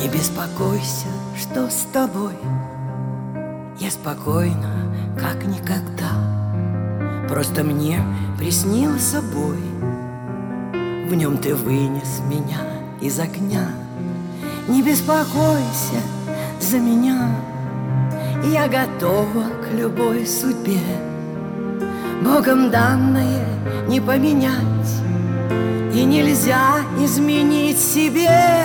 Не беспокойся, что с тобой. Я спокойна, как никогда. Просто мне приснился бой. В нем ты вынес меня из огня. Не беспокойся за меня. Я готова к любой судьбе. Богом данное не поменять, и нельзя изменить себе.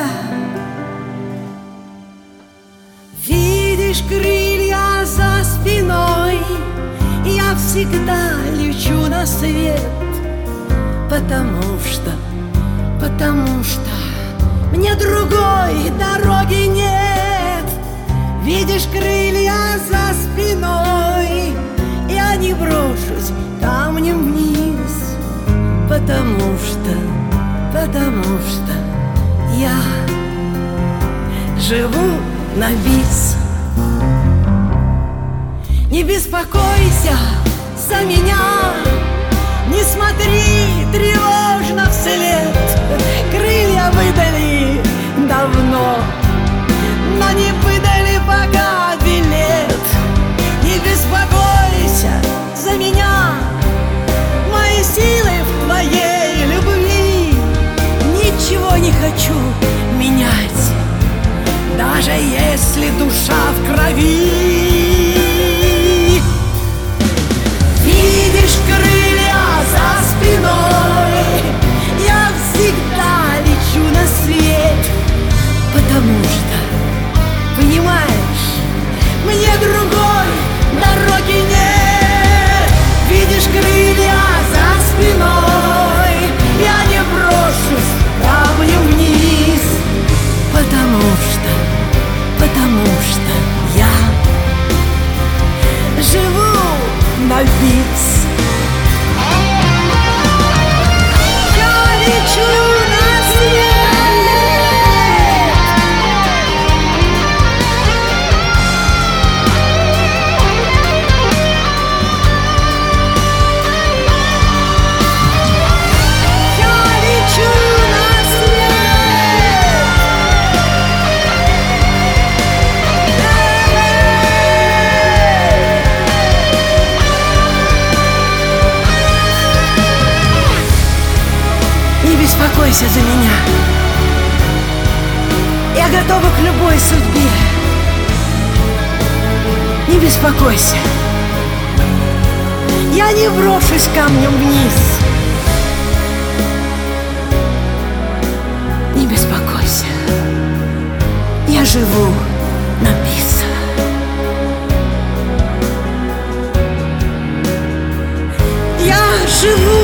Видишь крылья за спиной, я всегда лечу на свет. Потому что мне другой дороги нет. Видишь крылья за спиной, я не брошусь камнем вниз. Потому что я живу на бис. Не беспокойся за меня, не смотри тревожно вслед. Крылья выдали давно, но не выдали пока билет. Не беспокойся за меня, мои силы в твоей любви. Ничего не хочу менять, даже если душа в крови. Видишь крылья за спиной, я всегда лечу на свет. Потому что, понимаешь, мне другой дороги нет. Видишь крылья за спиной, я не брошусь камнем вниз. Потому что я живу на бис. Я лечу на свет. Не беспокойся за меня, я готова к любой судьбе. Не беспокойся, я не брошусь камнем вниз. Не беспокойся, я живу на бис. Я живу